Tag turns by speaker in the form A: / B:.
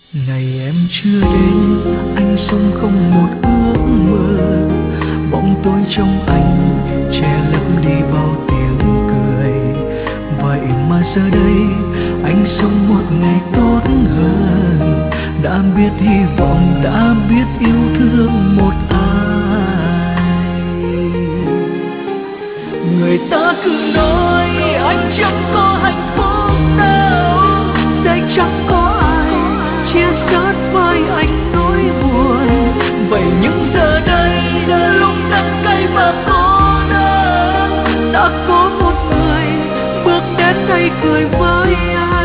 A: Ngày em chưa đến, anh sống không một ước mơ. Bóng tối trong anh che lấp đi bao tiếng cười. Vậy mà giờ đây anh sống một ngày tốt hơn. Đã biết hy vọng, đã biết yêu thương một ai. Người ta cứ nói anh chẳng có hạnh phúc đâu, đây chẳng có ai chia sớt với anh nỗi buồn. Vậy nhưng giờ đây lúc đắng cay và cô đơn, đã có một người bước đến đây cười với anh.